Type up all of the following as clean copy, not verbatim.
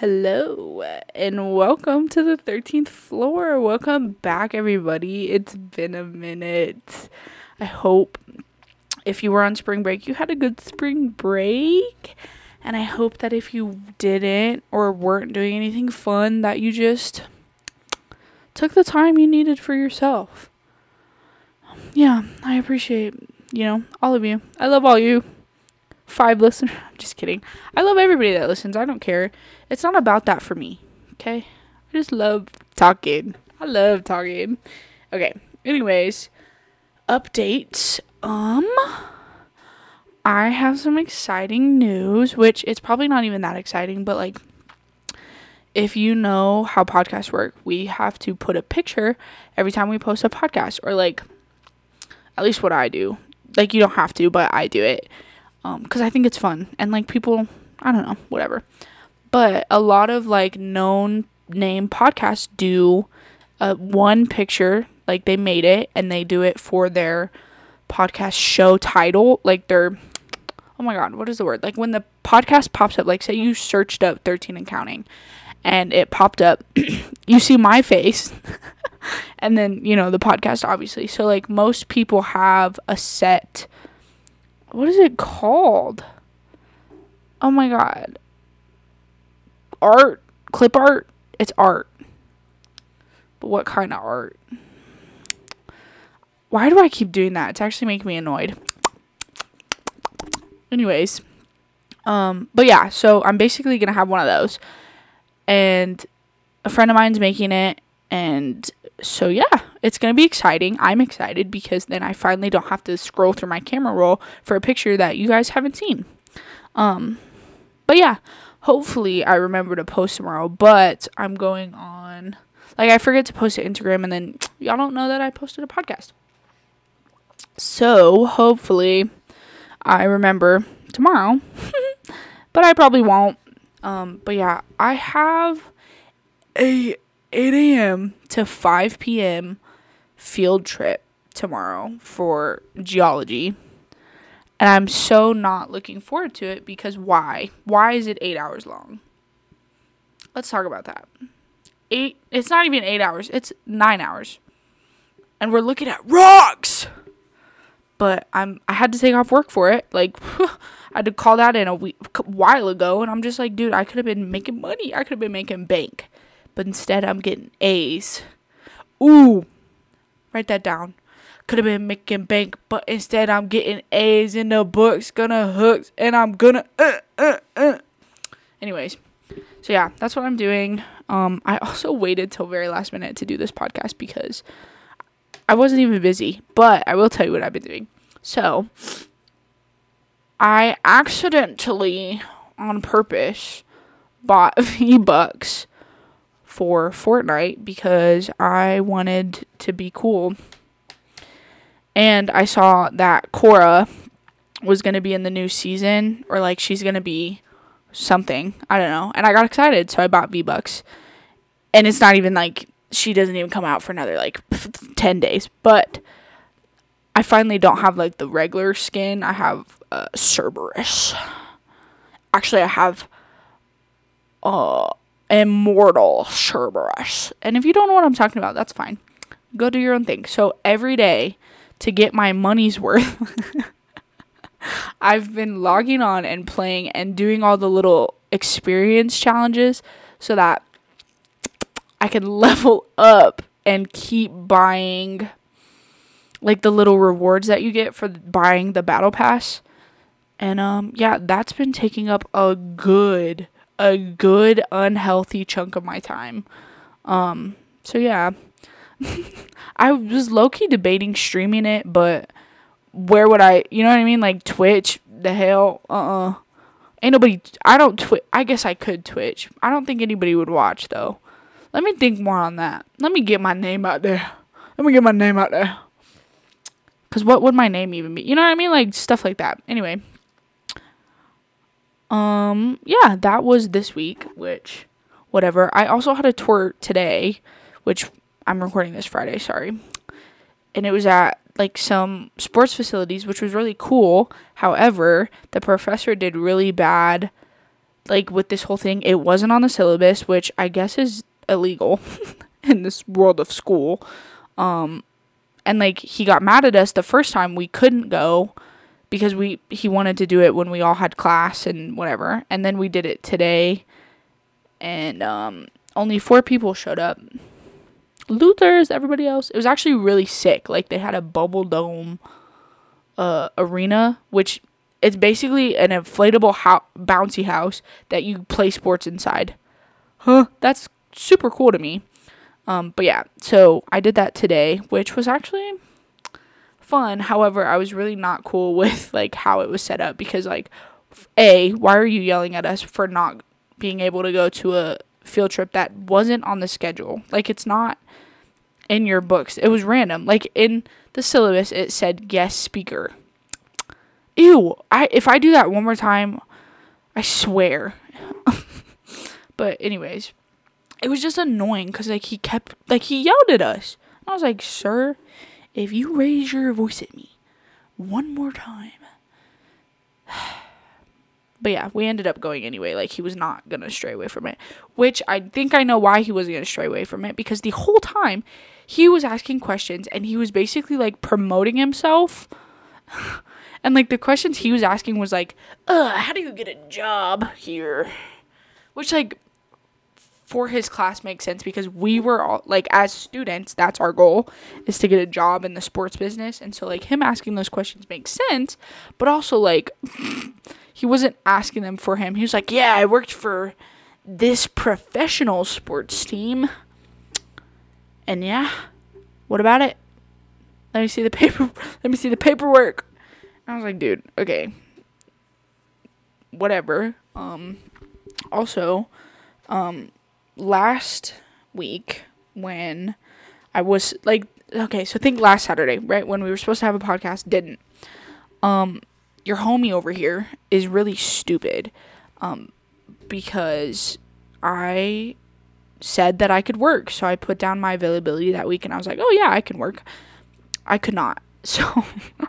hello, and welcome to the 13th floor. Welcome back, everybody. It's been a minute. I hope if you were on spring break, you had a good spring break. And I hope that if you didn't or weren't doing anything fun, that you just took the time you needed for yourself. Yeah, I appreciate, all of you. I love all you 5 listeners. I'm just kidding. I love everybody that listens. I don't care. It's not about that for me. Okay? I just love talking. I love talking. Okay. Anyways, updates. I have some exciting news, which it's probably not even that exciting, but if you know how podcasts work, we have to put a picture every time we post a podcast, or at least what I do. You don't have to, but I do it. Because I think it's fun, and people, I don't know, whatever. But a lot of known name podcasts do one picture, they made it, and they do it for their podcast show title, their, oh my god, what is the word? When the podcast pops up, say you searched up 13 and Counting, and it popped up, you see my face, and then, the podcast, obviously. So, most people have a set, what is it called? Oh my god. Art? Clip art? It's art. But what kind of art? Why do I keep doing that? It's actually making me annoyed. Anyways. But yeah, so I'm basically going to have one of those. And a friend of mine's making it. And so yeah, it's going to be exciting. I'm excited because then I finally don't have to scroll through my camera roll for a picture that you guys haven't seen. But yeah, hopefully I remember to post tomorrow, but I'm going on, I forget to post to Instagram, and then y'all don't know that I posted a podcast. So hopefully I remember tomorrow, but I probably won't. But yeah, I have a 8 a.m. to 5 p.m. field trip tomorrow for geology. And I'm so not looking forward to it because why? Why is it 8 hours long? Let's talk about that. It's not even 8 hours. It's 9 hours. And we're looking at rocks. But I had to take off work for it. I had to call that in a while ago. And I'm just dude, I could have been making money. I could have been making bank. But instead, I'm getting A's. Ooh. Write that down. Could have been making bank, but instead, I'm getting A's in the books. Gonna hooks, and I'm gonna, Anyways. So, yeah, that's what I'm doing. I also waited till very last minute to do this podcast because I wasn't even busy. But I will tell you what I've been doing. So, I accidentally, on purpose, bought V-Bucks for Fortnite because I wanted to be cool. And I saw that Cora was going to be in the new season, or she's going to be something. I don't know. And I got excited, so I bought V-Bucks. And it's not even she doesn't even come out for another 10 days. But I finally don't have the regular skin. I have Cerberus. Actually, I have Immortal Cerberus. And if you don't know what I'm talking about, that's fine. Go do your own thing. So every day, to get my money's worth, I've been logging on and playing and doing all the little experience challenges so that I can level up and keep buying the little rewards that you get for buying the battle pass. And yeah, that's been taking up a good unhealthy chunk of my time. So yeah. I was low-key debating streaming it, but where would I, you know what I mean? Twitch, the hell, ain't nobody, I guess I could Twitch. I don't think anybody would watch, though. Let me think more on that. Let me get my name out there. Because what would my name even be? You know what I mean? Stuff like that. Anyway. Yeah, that was this week, which, whatever. I also had a tour today, which I'm recording this Friday, sorry. And it was at some sports facilities, which was really cool. However, the professor did really bad like, with this whole thing, it wasn't on the syllabus, which I guess is illegal in this world of school. And, like, he got mad at us the first time we couldn't go because he wanted to do it when we all had class and whatever. And then we did it today, and only 4 people showed up. Losers, everybody else. It was actually really sick. Like, they had a bubble dome arena, which it's basically an inflatable bouncy house that you play sports inside. That's super cool to me. But yeah, so I did that today, which was actually fun. However, I was really not cool with, like, how it was set up because, like, why are you yelling at us for not being able to go to a field trip that wasn't on the schedule? Like, it's not in your books. It was random. Like, in the syllabus, it said guest speaker. Ew. If I do that one more time, I swear. But anyways, it was just annoying because, like, he yelled at us. I was like, sir, if you raise your voice at me one more time. But yeah, we ended up going anyway. Like, he was not going to stray away from it, which I think I know why he wasn't going to stray away from it, because the whole time he was asking questions and he was basically, like, promoting himself. And, like, the questions he was asking was like, how do you get a job here? Which, like, for his class makes sense because we were all, like, as students, that's our goal, is to get a job in the sports business. And so, like, him asking those questions makes sense, but also, like, he wasn't asking them for him. He was like, yeah, I worked for this professional sports team. And yeah, what about it? Let me see the paperwork. I was like, dude, okay. Whatever. Also, last week when I was, like, okay, so think last Saturday, right? When we were supposed to have a podcast, didn't. Your homie over here is really stupid. Because I said that I could work. So I put down my availability that week and I was like, oh yeah, I can work. I could not. So,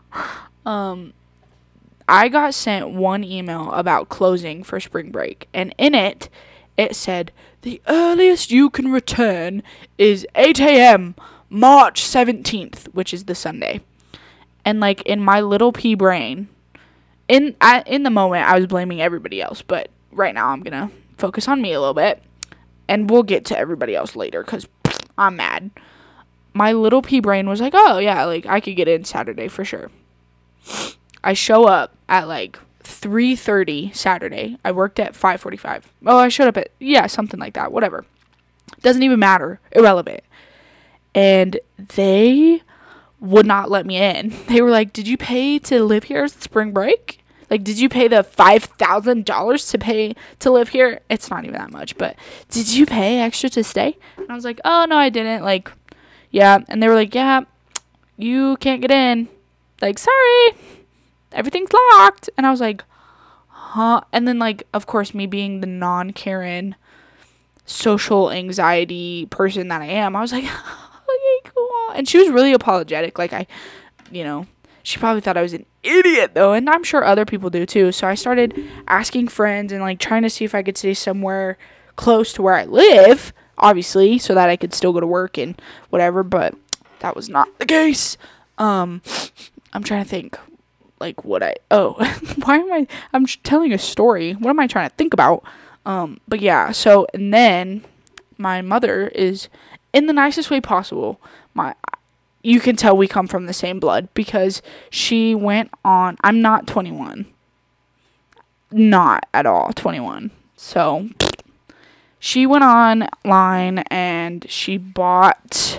I got sent one email about closing for spring break, and in it said, the earliest you can return is 8 a.m. March 17th, which is the Sunday. And, like, in my little pea brain, in the moment, I was blaming everybody else, but right now I'm gonna focus on me a little bit, and we'll get to everybody else later, because I'm mad. My little pea brain was like, oh, yeah, like, I could get in Saturday for sure. I show up at, like, 3:30 Saturday. I worked at 5:45. Oh, I showed up at, yeah, something like that. Whatever. Doesn't even matter. Irrelevant. And they would not let me in. They were like, did you pay to live here spring break? Like, did you pay the $5,000 to pay to live here? It's not even that much, but did you pay extra to stay? And I was like, oh, no, I didn't. Like, yeah. And they were like, yeah, you can't get in. Like, sorry, everything's locked. And I was like, huh? And then, like, of course, me being the non-Karen social anxiety person that I am, I was like, okay, cool. And she was really apologetic. Like, she probably thought I was an idiot, though. And I'm sure other people do, too. So I started asking friends and, like, trying to see if I could stay somewhere close to where I live, obviously, so that I could still go to work and whatever. But that was not the case. I'm trying to think, like, why I'm telling a story. What am I trying to think about? But yeah, so, and then my mother is, in the nicest way possible, you can tell we come from the same blood, because she went on, I'm not 21. Not at all 21. So, she went online and she bought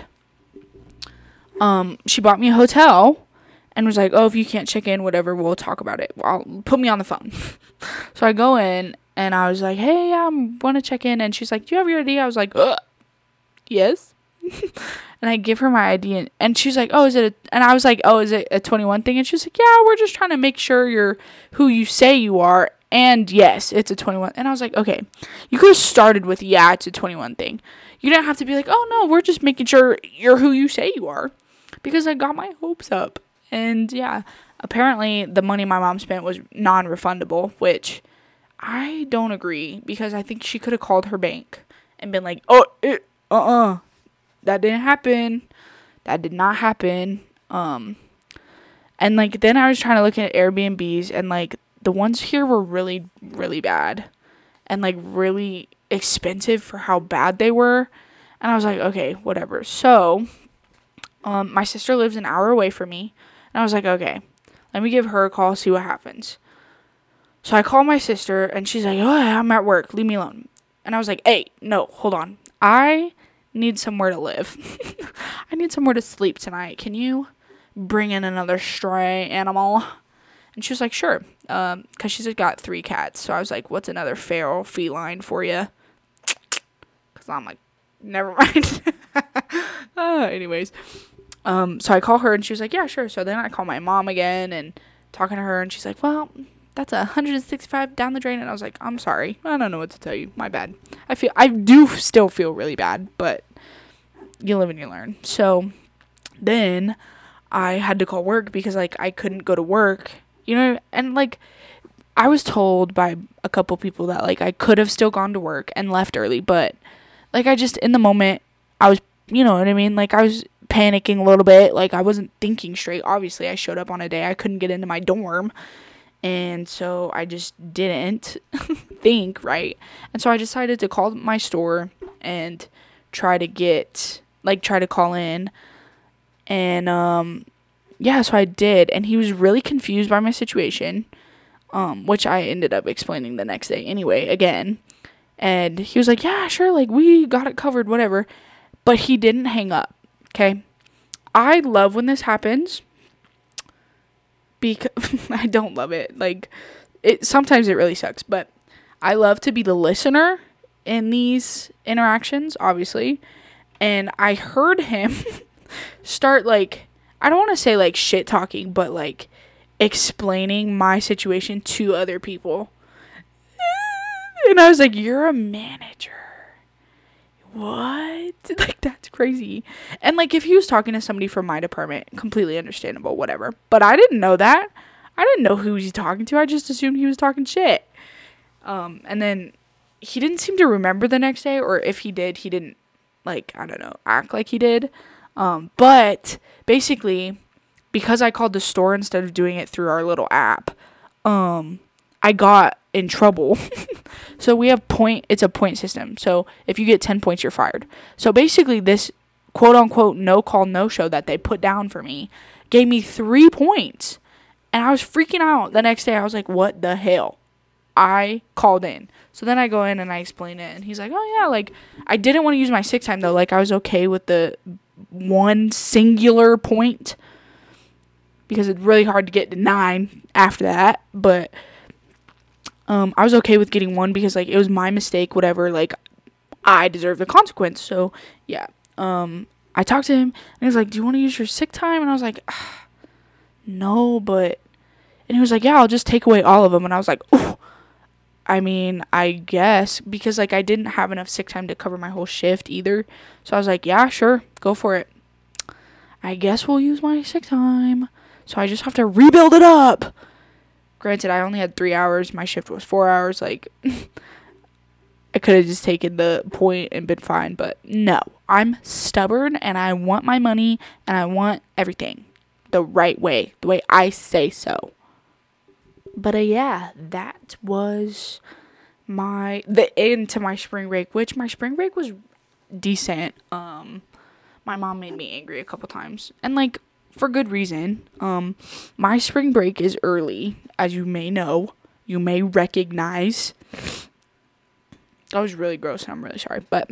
me a hotel. And was like, oh, if you can't check in, whatever, we'll talk about it. Put me on the phone. So I go in, and I was like, hey, I want to check in. And she's like, do you have your ID? I was like, yes. And I give her my ID, and she's like, oh, is it and I was like, oh, is it a 21 thing? And she's like, yeah, we're just trying to make sure you're who you say you are. And yes, it's a 21. And I was like, okay, you could have started with, yeah, it's a 21 thing. You didn't have to be like, oh, no, we're just making sure you're who you say you are. Because I got my hopes up. And yeah, apparently the money my mom spent was non-refundable, which I don't agree, because I think she could have called her bank and been like, oh, that didn't happen. That did not happen. And like, then I was trying to look at Airbnbs, and like, the ones here were really, really bad and like really expensive for how bad they were. And I was like, okay, whatever. So, my sister lives an hour away from me, and I was like, okay, let me give her a call, see what happens. So I call my sister, and she's like, oh, I'm at work, leave me alone. And I was like, hey, no, hold on. I need somewhere to live. I need somewhere to sleep tonight. Can you bring in another stray animal? And she was like, sure. Because she's got 3 cats. So I was like, what's another feral feline for you? Because I'm like, never mind. Anyways. So I call her, and she was like, yeah, sure. So then I call my mom again, and talking to her, and she's like, well, that's 165 down the drain. And I was like, I'm sorry. I don't know what to tell you. My bad. I do still feel really bad, but you live and you learn. So then I had to call work, because like, I couldn't go to work, and like, I was told by a couple people that like, I could have still gone to work and left early, but like, I just, in the moment, I was, you know what I mean? Like, I was panicking a little bit. Like, I wasn't thinking straight. Obviously, I showed up on a day I couldn't get into my dorm. And so I just didn't think right. And so I decided to call my store and try to call in. And, yeah, so I did. And he was really confused by my situation, which I ended up explaining the next day anyway, again. And he was like, yeah, sure, like, we got it covered, whatever. But he didn't hang up, okay? I love when this happens, because I don't love it. Like, sometimes it really sucks, but I love to be the listener in these interactions, obviously. And I heard him start, like, I don't want to say, like, shit talking, but, like, explaining my situation to other people. And I was like, you're a manager. What? Like, that's crazy. And like, if he was talking to somebody from my department, completely understandable, whatever. But I didn't know that. I didn't know who he's talking to. I just assumed he was talking shit. And then he didn't seem to remember the next day, or if he did, he didn't, like, I don't know, act like he did. But basically, because I called the store instead of doing it through our little app, I got in trouble. So we have it's a point system. So if you get 10 points, you're fired. So basically, this quote unquote no call, no show that they put down for me gave me 3 points. And I was freaking out the next day. I was like, what the hell? I called in. So then I go in and I explain it. And he's like, oh yeah, like, I didn't want to use my sick time though. Like, I was okay with the one singular point, because it's really hard to get to 9 after that. But I was okay with getting 1, because like, it was my mistake, whatever. Like, I deserve the consequence. So yeah. I talked to him, and he was like, do you want to use your sick time? And I was like, no, but, and he was like, yeah, I'll just take away all of them. And I was like, oh, I mean, I guess, because like, I didn't have enough sick time to cover my whole shift either. So I was like, yeah, sure, go for it. I guess we'll use my sick time. So I just have to rebuild it up. Granted, I only had 3 hours. My shift was 4 hours. Like, I could have just taken the point and been fine. But no, I'm stubborn, and I want my money, and I want everything the right way, the way I say so. But yeah, that was the end to my spring break, which my spring break was decent. My mom made me angry a couple times, and like, for good reason. My spring break is early, as you may know, you may recognize. That was really gross, and I'm really sorry, but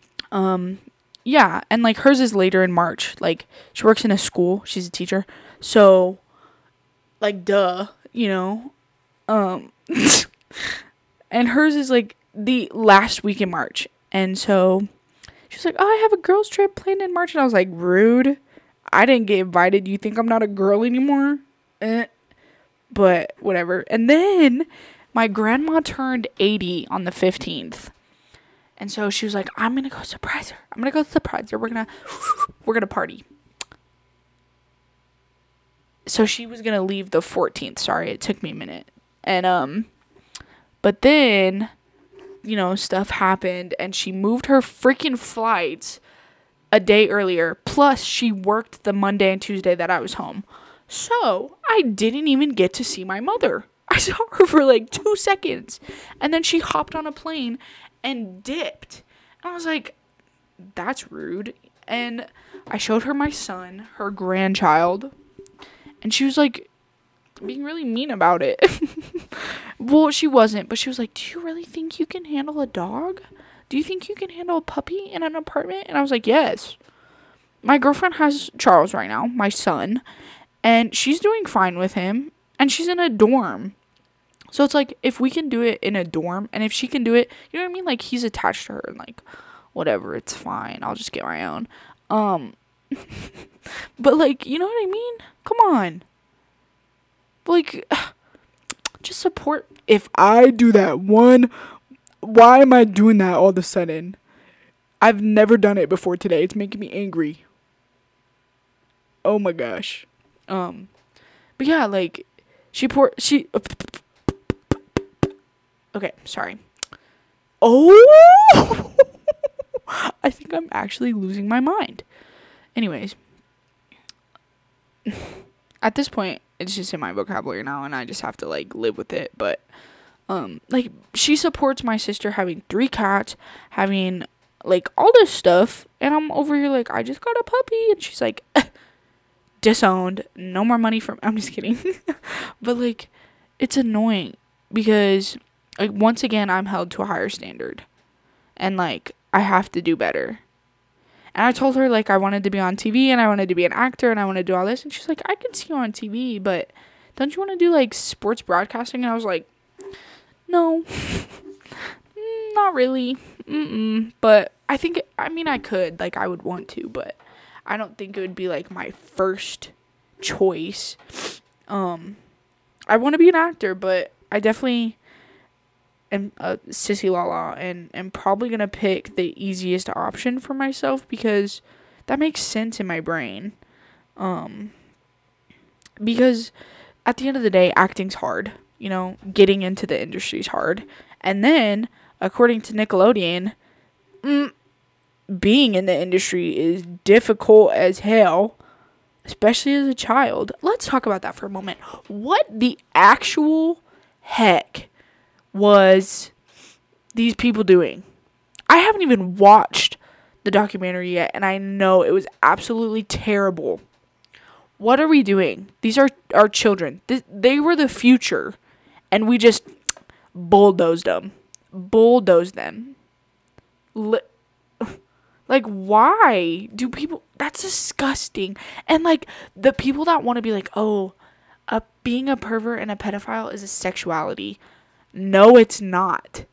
yeah, and like, hers is later in March. Like, she works in a school, she's a teacher, so like, duh, you know. And hers is like the last week in March, and so she's like, oh, I have a girls trip planned in March. And I was like, rude, I didn't get invited. You think I'm not a girl anymore? But whatever. And then my grandma turned 80 on the 15th. And so she was like, I'm going to go surprise her. We're going to party. So she was going to leave the 14th. Sorry, it took me a minute. And But then, stuff happened and she moved her freaking flights a day earlier. Plus, she worked the Monday and Tuesday that I was home. So, I didn't even get to see my mother. I saw her for like 2 seconds. And then she hopped on a plane and dipped. And I was like, that's rude. And I showed her my son, her grandchild. And she was like, being really mean about it. Well, she wasn't, but she was like, do you really think you can handle a dog? Do you think you can handle a puppy in an apartment? And I was like, yes. My girlfriend has Charles right now, my son, and she's doing fine with him, and she's in a dorm. So it's like, if we can do it in a dorm, and if she can do it, you know what I mean? Like, he's attached to her, and like, whatever, it's fine. I'll just get my own. But like, you know what I mean? Come on. Like, just support. If I do that one, why am I doing that all of a sudden? I've never done it before today. It's making me angry. Oh my gosh. But yeah, like, okay, sorry. Oh! I think I'm actually losing my mind. Anyways. At this point, it's just in my vocabulary now, and I just have to, like, live with it. But, like, she supports my sister having 3 cats, having, like, all this stuff. And I'm over here, like, I just got a puppy. And she's like, disowned. No more money from... I'm just kidding. But, like, it's annoying. Because, like, once again, I'm held to a higher standard. And, like, I have to do better. And I told her, like, I wanted to be on TV, and I wanted to be an actor, and I want to do all this. And she's like, I can see you on TV, but don't you want to do, like, sports broadcasting? And I was like, no, not really. But I could. Like, I would want to, but I don't think it would be, like, my first choice. I want to be an actor, but I definitely am a sissy lala and am probably going to pick the easiest option for myself because that makes sense in my brain. Because at the end of the day, acting's hard. Getting into the industry is hard. And then, according to Nickelodeon, being in the industry is difficult as hell, especially as a child. Let's talk about that for a moment. What the actual heck was these people doing? I haven't even watched the documentary yet, and I know it was absolutely terrible. What are we doing? These are our children. They were the future, and we just bulldozed them. Like, why do people... That's disgusting. And, like, the people that want to be like, oh, being a pervert and a pedophile is a sexuality. No, it's not.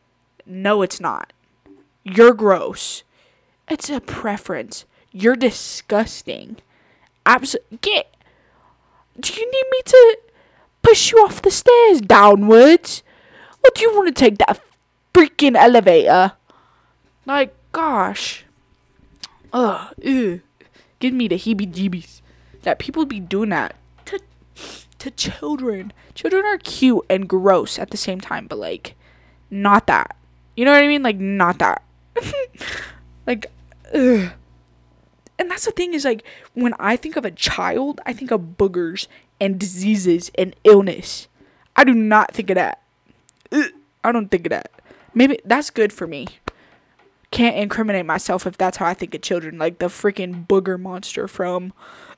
You're gross. It's a preference. You're disgusting. Do you need me to push you off the stairs downwards? Or do you want to take that freaking elevator? Like, gosh. Ew. Give me the heebie-jeebies. That people be doing that to children. Children are cute and gross at the same time, but, like, not that. You know what I mean? Like, not that. Like, ugh. And that's the thing is, like, when I think of a child, I think of boogers and diseases and illness. I do not think of that. Ugh. I don't think of that. Maybe that's good for me. Can't incriminate myself if that's how I think of children. Like the freaking booger monster from...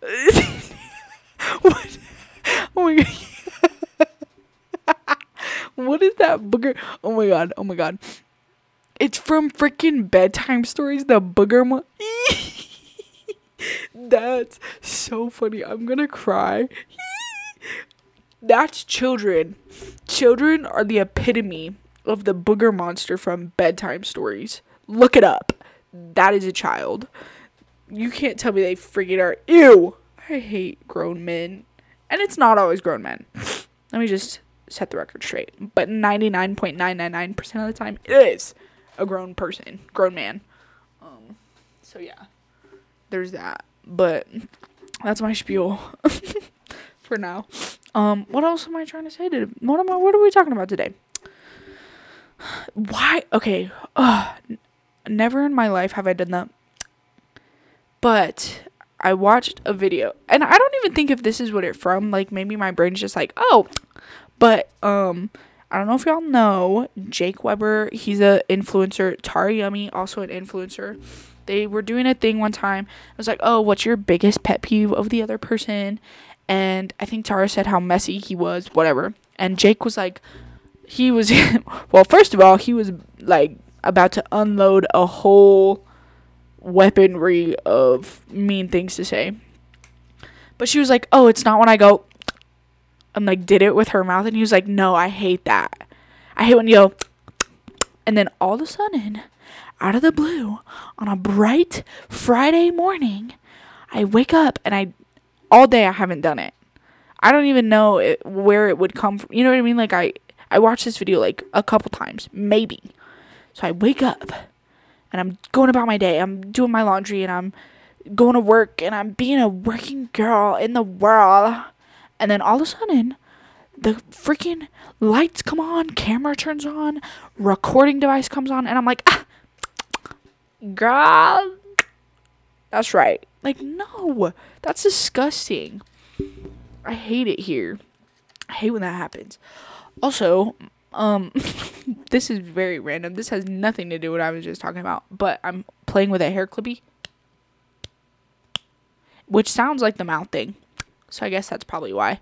What? Oh my god. What is that booger? Oh my god. It's from freaking Bedtime Stories, the booger That's so funny. I'm gonna cry. That's children. Children are the epitome of the booger monster from Bedtime Stories. Look it up. That is a child. You can't tell me they freaking are. Ew. I hate grown men. And it's not always grown men. Let me just set the record straight. But 99.999% of the time, it is a grown person. Grown man. So yeah. There's that. But that's my spiel. For now. What else am I trying to say? What are we talking about today? Why? Okay. Never in my life have I done that. But I watched a video, and I don't even think if this is what it's from. Like, maybe my brain's just like, oh. But I don't know if y'all know Jake Weber. He's a influencer. Tara Yummy, also an influencer. They were doing a thing one time. I was like, oh, what's your biggest pet peeve of the other person? And I think Tara said how messy he was, whatever. And Jake was like, well, first of all, he was like about to unload a whole weaponry of mean things to say. But she was like, oh, it's not when I go and like did it with her mouth. And he was like, no, I hate that. I hate when you go. And then all of a sudden, out of the blue, on a bright Friday morning, I wake up and all day I haven't done it. I don't even know where it would come from. You know what I mean? Like I watched this video like a couple times, maybe. So I wake up and I'm going about my day. I'm doing my laundry and I'm going to work and I'm being a working girl in the world. And then all of a sudden, the freaking lights come on, camera turns on, recording device comes on, and I'm like, girl, that's right. Like, no, that's disgusting. I hate it here. I hate when that happens. Also, this is very random. This has nothing to do with what I was just talking about, but I'm playing with a hair clippy, which sounds like the mouth thing. So I guess that's probably why.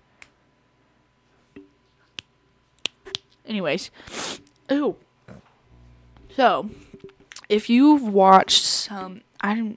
Anyways, ooh. So, if you've watched some, I'm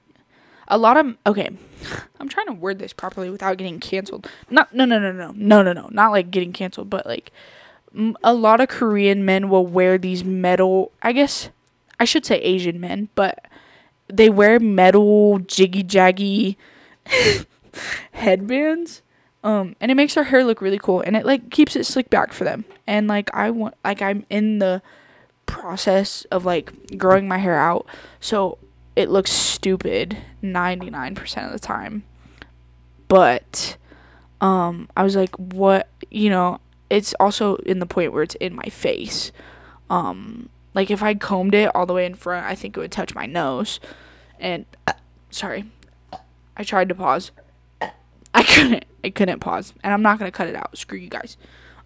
trying to word this properly without getting canceled. No, not like getting canceled, but like a lot of Korean men will wear these metal, I guess I should say Asian men, but they wear metal jiggy jaggy headbands. And it makes their hair look really cool, and it like keeps it slicked back for them. And like I'm in the process of like growing my hair out, so it looks stupid 99% of the time. But I was like, what, it's also in the point where it's in my face. Like if I combed it all the way in front, I think it would touch my nose. And sorry, I tried to pause. I couldn't pause, and I'm not gonna cut it out. Screw you guys.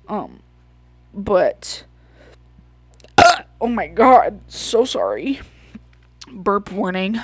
But oh my god, so sorry. Burp warning.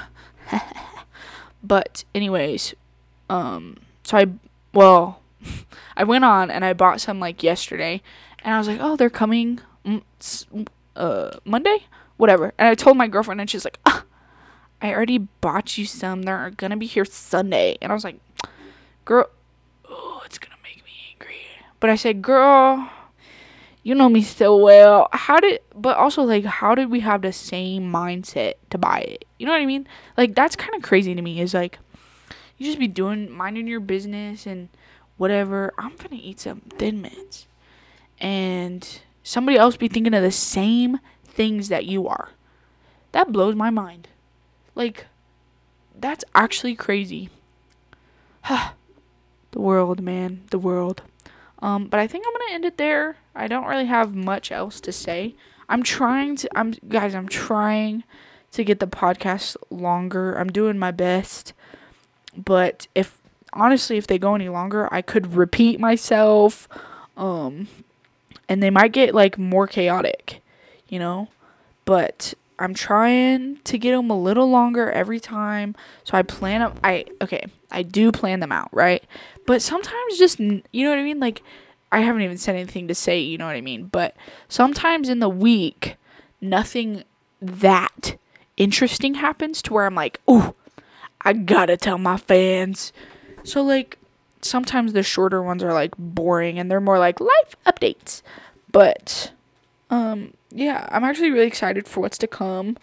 But anyways, so I went on and I bought some like yesterday, and I was like, oh, they're coming Monday, whatever. And I told my girlfriend, and she's like, I already bought you some. They're gonna be here Sunday. And I was like, girl, it's gonna make me angry. But I said, girl, you know me so well. How did we have the same mindset to buy it? You know what I mean? Like, that's kind of crazy to me. Is like, you just be minding your business and whatever. I'm gonna eat some Thin Mints, and somebody else be thinking of the same things that you are. That blows my mind. Like, that's actually crazy. The world, man. The world. But I think I'm going to end it there. I don't really have much else to say. I'm trying to get the podcast longer. I'm doing my best. But if they go any longer, I could repeat myself. And they might get like more chaotic, but I'm trying to get them a little longer every time. So I do plan them out, right? But sometimes just, you know what I mean? Like, I haven't even said anything to say, you know what I mean? But sometimes in the week, nothing that interesting happens to where I'm like, ooh, I gotta tell my fans. So, like, sometimes the shorter ones are, like, boring, and they're more like life updates. But, yeah, I'm actually really excited for what's to come,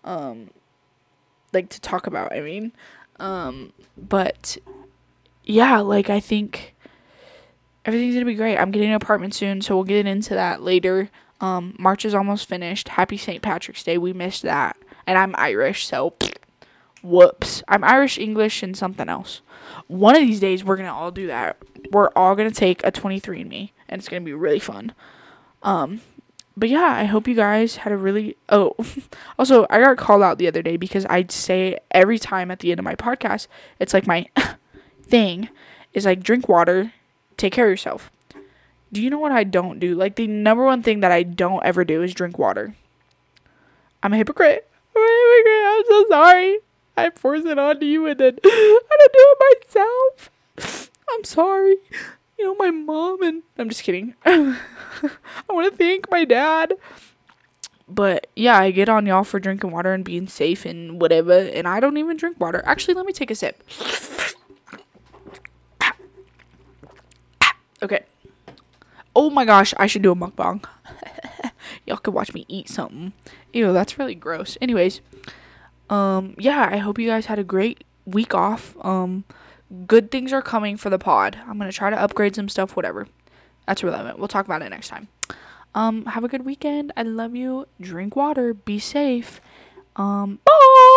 like, to talk about, I mean. But yeah, like, I think everything's gonna be great. I'm getting an apartment soon, so we'll get into that later. March is almost finished. Happy St. Patrick's Day. We missed that. And I'm Irish, so whoops. I'm Irish, English, and something else. One of these days, we're gonna all do that. We're all gonna take a 23andMe, and it's gonna be really fun. But yeah, I hope you guys had a really, oh, also, I got called out the other day because I'd say every time at the end of my podcast, it's like my thing is like, drink water, take care of yourself. Do you know what I don't do? Like, the number one thing that I don't ever do is drink water. I'm a hypocrite. I'm so sorry. I force it onto you and then I don't do it myself. I'm sorry. You know, my mom and... I'm just kidding. I want to thank my dad. But yeah, I get on y'all for drinking water and being safe and whatever. And I don't even drink water. Actually, let me take a sip. Okay. Oh my gosh, I should do a mukbang. Y'all could watch me eat something. Ew, that's really gross. Anyways, yeah, I hope you guys had a great week off. Good things are coming for the pod. I'm gonna try to upgrade some stuff, whatever. That's relevant. We'll talk about it next time. Have a good weekend. I love you. Drink water. Be safe. Bye.